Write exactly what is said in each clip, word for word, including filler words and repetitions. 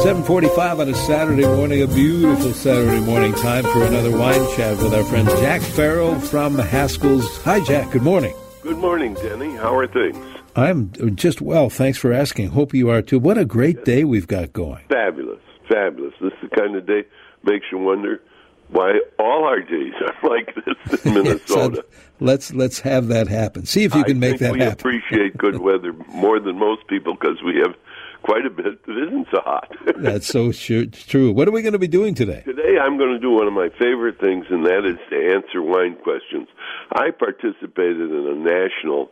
seven forty-five on a Saturday morning, a beautiful Saturday morning. Time for another wine chat with our friend Jack Farrell from Haskell's. Hi, Jack. Good morning. Good morning, Denny. How are things? I'm just well. Thanks for asking. Hope you are, too. What a great day we've got going. Fabulous. Fabulous. This is the kind of day makes you wonder why all our days are like this in Minnesota. So let's let's have that happen. See if you can I make that we happen. We appreciate good weather more than most people because we have quite a bit that isn't so hot. That's so true. What are we going to be doing today? Today I'm going to do one of my favorite things, and that is to answer wine questions. I participated in a national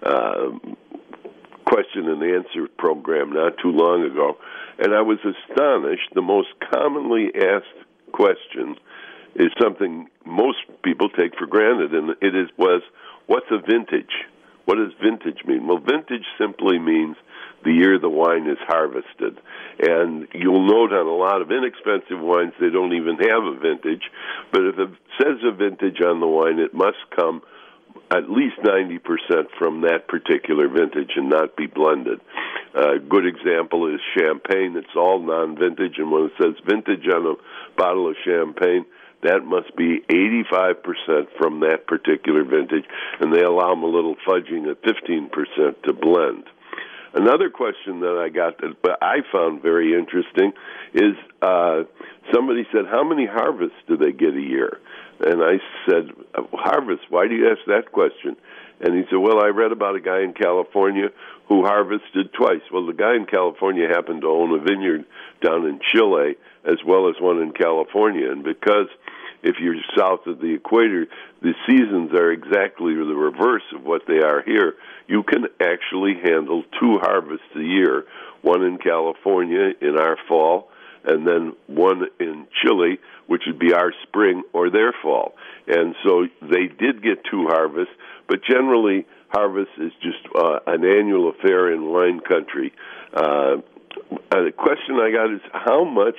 uh, question and answer program not too long ago, and I was astonished. The most commonly asked question is something most people take for granted, and it is was, what's a vintage? What does vintage mean? Well, vintage simply means the year the wine is harvested. And you'll note on a lot of inexpensive wines, they don't even have a vintage. But if it says a vintage on the wine, it must come at least ninety percent from that particular vintage and not be blended. A good example is champagne. It's all non-vintage, and when it says vintage on a bottle of champagne, that must be eighty-five percent from that particular vintage, and they allow them a little fudging at fifteen percent to blend. Another question that I got that I found very interesting is uh, somebody said, how many harvests do they get a year? And I said, harvest, why do you ask that question? And he said, well, I read about a guy in California who harvested twice. Well, the guy in California happened to own a vineyard down in Chile as well as one in California. And because if you're south of the equator, the seasons are exactly the reverse of what they are here, you can actually handle two harvests a year, one in California in our fall, and then one in Chile, which would be our spring or their fall. And so they did get two harvests, but generally harvest is just uh, an annual affair in wine country. Uh, the question I got is, how much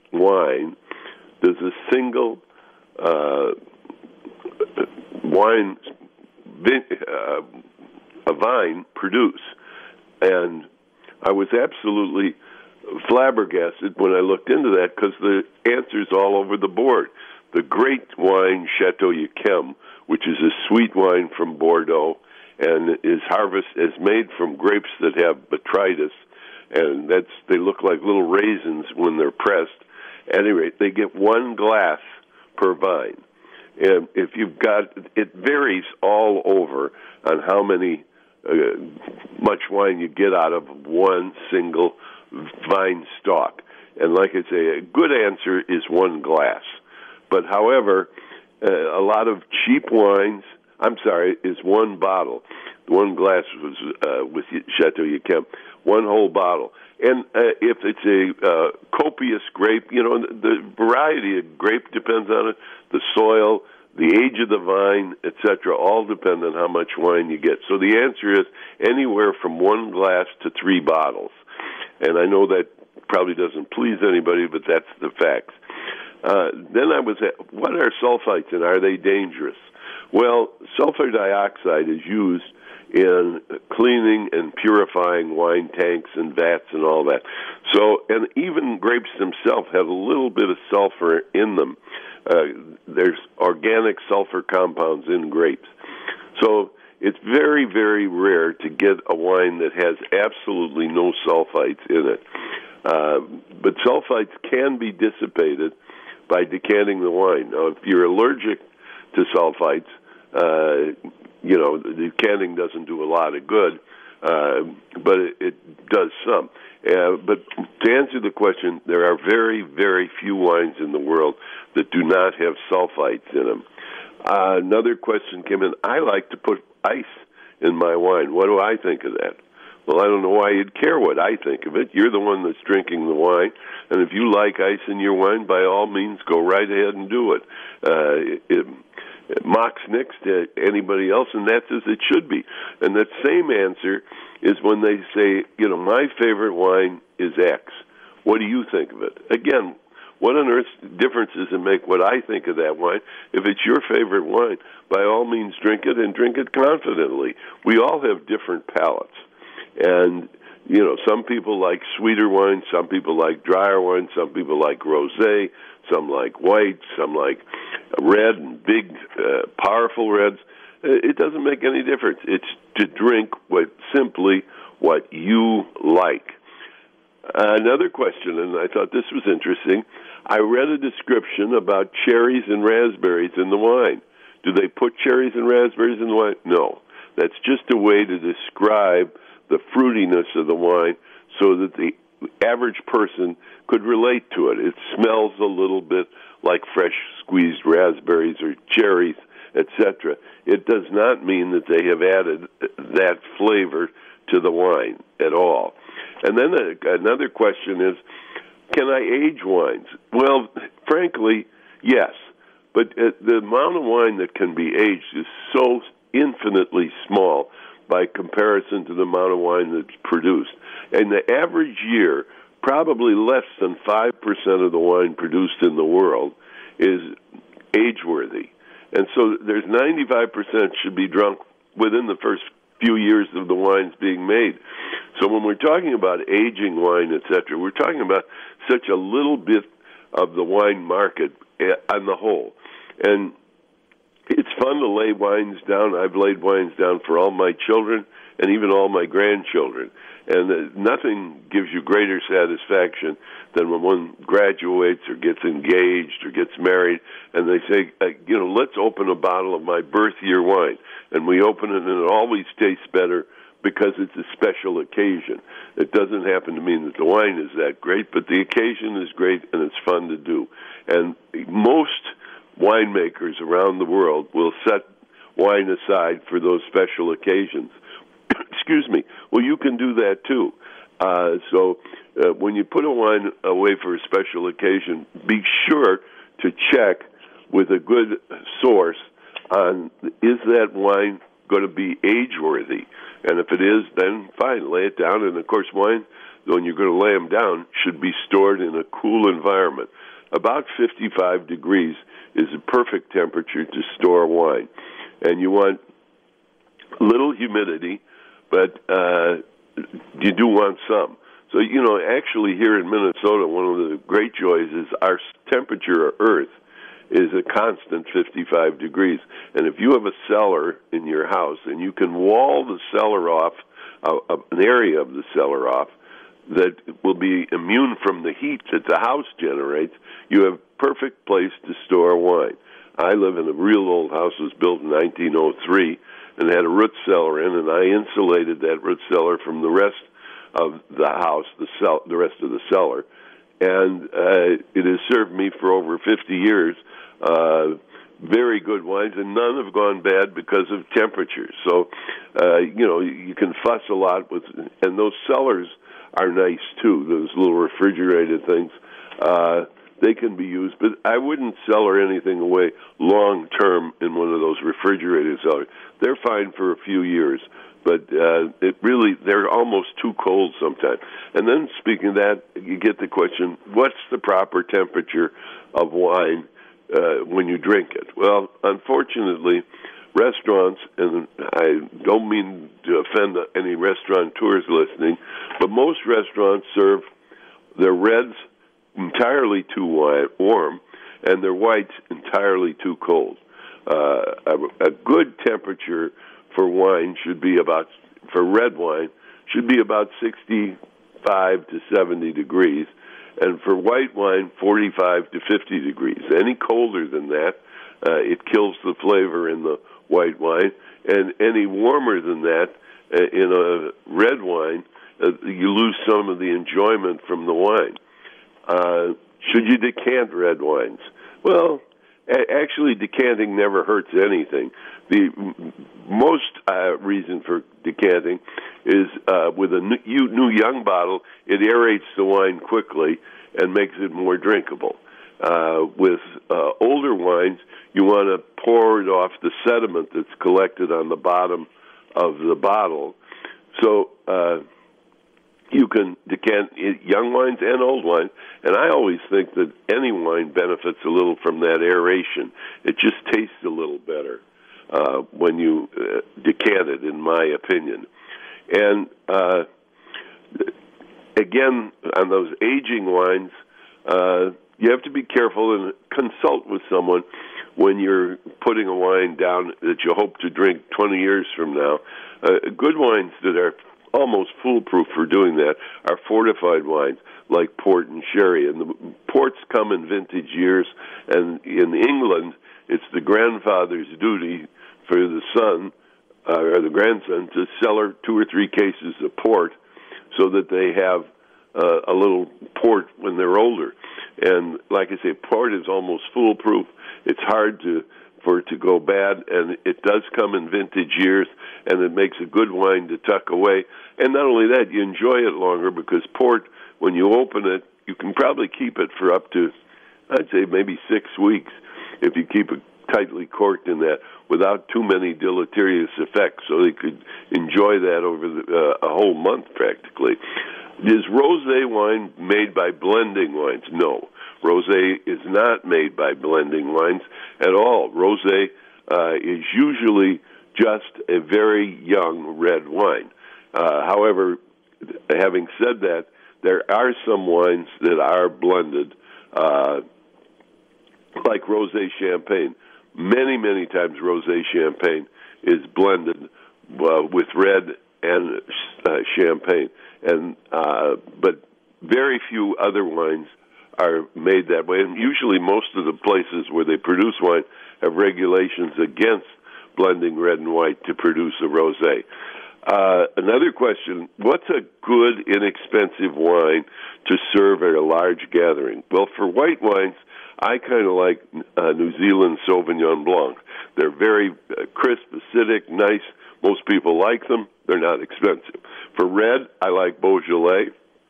wine does a single uh, wine uh, a vine produce? And I was absolutely flabbergasted when I looked into that because the answer's all over the board. The great wine Chateau Yquem, which is a sweet wine from Bordeaux, and is harvest is made from grapes that have botrytis, and that's they look like little raisins when they're pressed. At any rate, they get one glass per vine, and if you've got it varies all over on how many uh, much wine you get out of one single vine stalk. And like I say, a good answer is one glass. But however, uh, a lot of cheap wines, I'm sorry, is one bottle. One glass was uh, with Chateau Yquem, one whole bottle. And uh, if it's a uh, copious grape, you know, the, the variety of grape depends on it, the soil, the age of the vine, et cetera, all depend on how much wine you get. So the answer is anywhere from one glass to three bottles. And I know that probably doesn't please anybody, but that's the facts. Uh, then I was at, what are sulfites and are they dangerous? Well, sulfur dioxide is used in cleaning and purifying wine tanks and vats and all that. So, and even grapes themselves have a little bit of sulfur in them. Uh, there's organic sulfur compounds in grapes. So it's very, very rare to get a wine that has absolutely no sulfites in it. Uh, but sulfites can be dissipated by decanting the wine. Now, if you're allergic to sulfites, uh, you know, the decanting doesn't do a lot of good, uh, but it, it does some. Uh, but to answer the question, there are very, very few wines in the world that do not have sulfites in them. Uh, another question came in. I like to put ice in my wine. What do I think of that? Well, I don't know why you'd care what I think of it. You're the one that's drinking the wine, and if you like ice in your wine, by all means, go right ahead and do it. Uh, it, it mocks next to anybody else, and that's as it should be. And that same answer is when they say, you know, my favorite wine is X. What do you think of it? Again, what on earth difference does it make what I think of that wine? If it's your favorite wine, by all means drink it and drink it confidently. We all have different palates. And you know, some people like sweeter wine, some people like drier wine, some people like rosé, some like white, some like red and big, uh, powerful reds. It doesn't make any difference. It's to drink what simply what you like. Uh, another question, and I thought this was interesting. I read a description about cherries and raspberries in the wine. Do they put cherries and raspberries in the wine? No. That's just a way to describe the fruitiness of the wine so that the average person could relate to it. It smells a little bit like fresh squeezed raspberries or cherries, et cetera. It does not mean that they have added that flavor to the wine at all. And then a, another question is, can I age wines? Well, frankly, yes. But uh, the amount of wine that can be aged is so infinitely small by comparison to the amount of wine that's produced. And the average year, probably less than five percent of the wine produced in the world is age-worthy. And so there's ninety-five percent should be drunk within the first few years of the wine's being made. So when we're talking about aging wine, et cetera, we're talking about such a little bit of the wine market on the whole. And it's fun to lay wines down. I've laid wines down for all my children and even all my grandchildren. And uh, nothing gives you greater satisfaction than when one graduates or gets engaged or gets married, and they say, uh, you know, let's open a bottle of my birth year wine. And we open it, and it always tastes better because it's a special occasion. It doesn't happen to mean that the wine is that great, but the occasion is great, and it's fun to do. And most winemakers around the world will set wine aside for those special occasions. Excuse me. Well, you can do that too. Uh, so uh, when you put a wine away for a special occasion, be sure to check with a good source on, is that wine going to be age-worthy? And if it is, then fine, lay it down. And, of course, wine, when you're going to lay them down, should be stored in a cool environment. About fifty-five degrees is a perfect temperature to store wine. And you want little humidity, but uh, you do want some. So, you know, actually here in Minnesota, one of the great joys is our temperature of Earth is a constant fifty-five degrees. And if you have a cellar in your house and you can wall the cellar off, uh, uh, an area of the cellar off, that will be immune from the heat that the house generates, you have perfect place to store wine. I live in a real old house that was built in nineteen oh three and had a root cellar in, and I insulated that root cellar from the rest of the house, the cell, the rest of the cellar. And uh, it has served me for over fifty years. Uh, very good wines, and none have gone bad because of temperature. So, uh, you know, you can fuss a lot with, and those cellars are nice too. Those little refrigerated things, uh, they can be used. But I wouldn't cellar anything away long term in one of those refrigerated cellars. They're fine for a few years, but uh, it really they're almost too cold sometimes. And then, speaking of that, you get the question: what's the proper temperature of wine uh, when you drink it? Well, unfortunately, restaurants, and I don't mean to offend any restaurateurs listening, but most restaurants serve their reds entirely too warm and their whites entirely too cold. Uh, a, a good temperature for wine should be about, for red wine, should be about sixty-five to seventy degrees, and for white wine, forty-five to fifty degrees. Any colder than that, uh, it kills the flavor in the white wine, and any warmer than that uh, in a red wine, uh, you lose some of the enjoyment from the wine. Uh, should you decant red wines? Well, a- actually, decanting never hurts anything. The m- most uh, reason for decanting is uh, with a new, new young bottle, it aerates the wine quickly and makes it more drinkable. Uh, with uh, older wines, you want to pour it off the sediment that's collected on the bottom of the bottle. So uh, you can decant young wines and old wines, and I always think that any wine benefits a little from that aeration. It just tastes a little better uh, when you uh, decant it, in my opinion. And uh, again, on those aging wines, uh, you have to be careful and consult with someone when you're putting a wine down that you hope to drink twenty years from now. Uh, good wines that are almost foolproof for doing that are fortified wines like port and sherry. And the ports come in vintage years, and in England, it's the grandfather's duty for the son uh, or the grandson to sell her two or three cases of port so that they have uh, a little port when they're older. And like I say, port is almost foolproof. It's hard to for it to go bad, and it does come in vintage years, and it makes a good wine to tuck away. And not only that, you enjoy it longer because port, when you open it, you can probably keep it for up to, I'd say, maybe six weeks if you keep it tightly corked in that without too many deleterious effects, so they could enjoy that over the, uh, a whole month practically. Is rosé wine made by blending wines? No. Rosé is not made by blending wines at all. Rosé uh, is usually just a very young red wine. Uh, however, having said that, there are some wines that are blended, uh, like rosé champagne. Many, many times rosé champagne is blended uh, with red and uh, champagne, and uh, but very few other wines are made that way. And usually most of the places where they produce wine have regulations against blending red and white to produce a rosé. Uh, another question, what's a good, inexpensive wine to serve at a large gathering? Well, for white wines, I kind of like uh, New Zealand Sauvignon Blanc. They're very uh, crisp, acidic, nice. Most people like them. They're not expensive. For red, I like Beaujolais.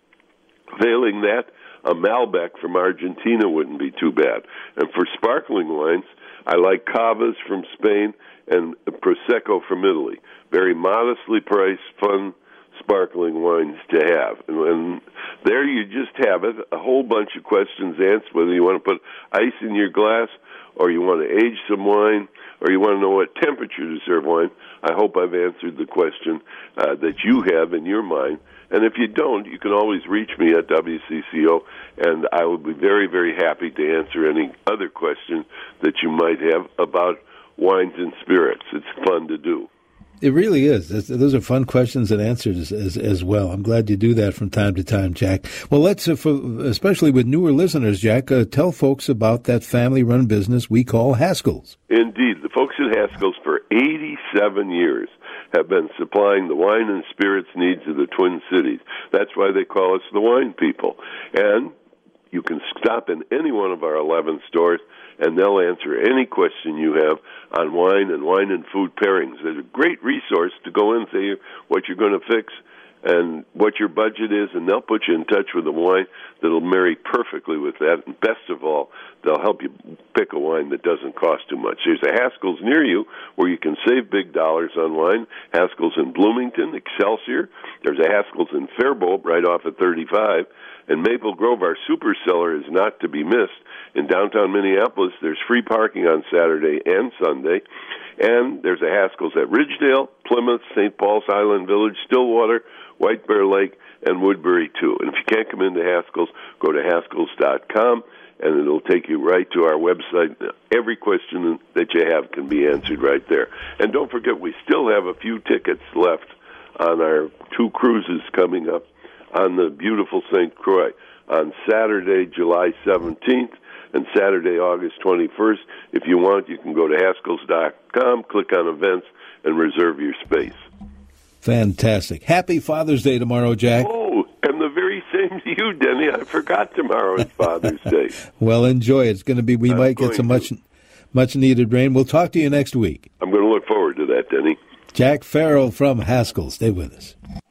Failing that, a Malbec from Argentina wouldn't be too bad. And for sparkling wines, I like Cavas from Spain and Prosecco from Italy. Very modestly priced, fun, sparkling wines to have. And, and there you just have it, a whole bunch of questions answered, whether you want to put ice in your glass or you want to age some wine or you want to know what temperature to serve wine. I hope I've answered the question uh, that you have in your mind. And if you don't, you can always reach me at W C C O, and I will be very, very happy to answer any other questions that you might have about wines and spirits. It's fun to do. It really is. Those are fun questions and answers as, as well. I'm glad you do that from time to time, Jack. Well, let's, uh, for, especially with newer listeners, Jack, uh, tell folks about that family-run business we call Haskell's. Indeed. The folks at Haskell's for eighty-seven years have been supplying the wine and spirits needs of the Twin Cities. That's why they call us the wine people. And you can stop in any one of our eleven stores, and they'll answer any question you have on wine and wine and food pairings. There's a great resource to go in and say what you're going to fix and what your budget is, and they'll put you in touch with a wine that'll marry perfectly with that. And best of all, they'll help you pick a wine that doesn't cost too much. There's a Haskell's near you where you can save big dollars on wine. Haskell's in Bloomington, Excelsior. There's a Haskell's in Faribault right off at thirty-five. And Maple Grove, our super cellar, is not to be missed. In downtown Minneapolis, there's free parking on Saturday and Sunday. And there's a Haskell's at Ridgedale, Plymouth, Saint Paul's Island Village, Stillwater, White Bear Lake, and Woodbury, too. And if you can't come into Haskell's, go to Haskell's dot com, and it'll take you right to our website. Every question that you have can be answered right there. And don't forget, we still have a few tickets left on our two cruises coming up on the beautiful Saint Croix on Saturday, July seventeenth, and Saturday, August twenty-first. If you want, you can go to Haskell's dot com, click on events, and reserve your space. Fantastic. Happy Father's Day tomorrow, Jack. Oh, and the very same to you, Denny. I forgot tomorrow is Father's Day. Well, enjoy it. It's going to be, we I'm might get some much, much needed rain. We'll talk to you next week. I'm going to look forward to that, Denny. Jack Farrell from Haskell. Stay with us.